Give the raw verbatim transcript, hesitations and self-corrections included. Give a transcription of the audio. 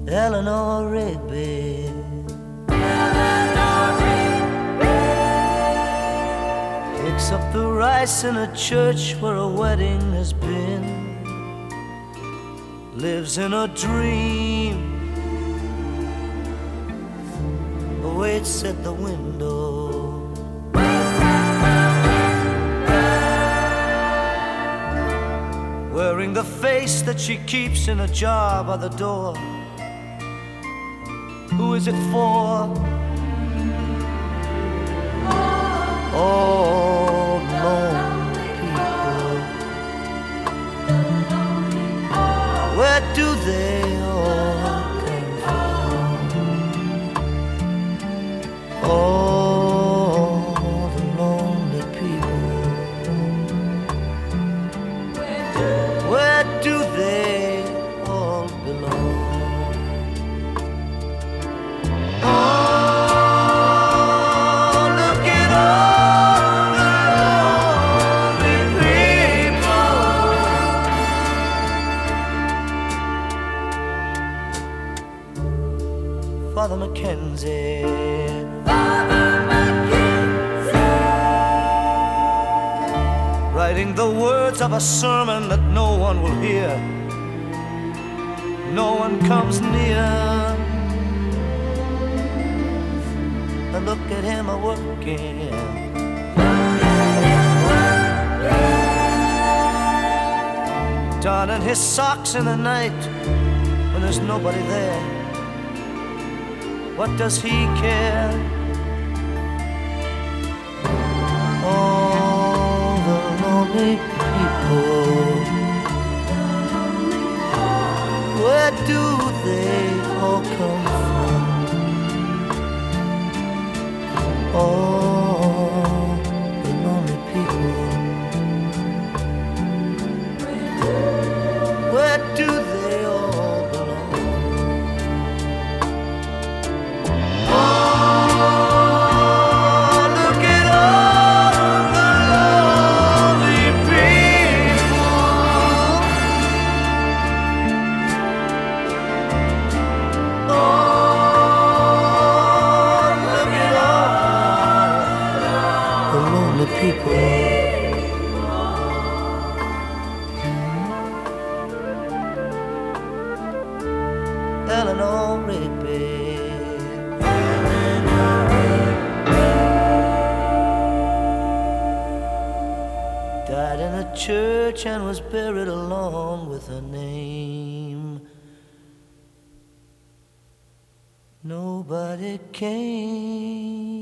Eleanor Rigby. Picks up the rice in a church where a wedding has been. Lives in a dream, waits at the window. Wearing the face that she keeps in a jar by the door. Who is it for? Oh, lonely people. Where do they all come from? Oh, the lonely people. Where do they all belong? Father Mackenzie. Father Mackenzie, writing the words of a sermon that no one will hear. No one comes near. I look at him a working. Donning his socks in the night when there's nobody there. What does he care? All the lonely people. Where do they all come from? All the lonely people. Where do they all belong? People. Eleanor Rigby. Died in a church and was buried along with her name. Nobody came.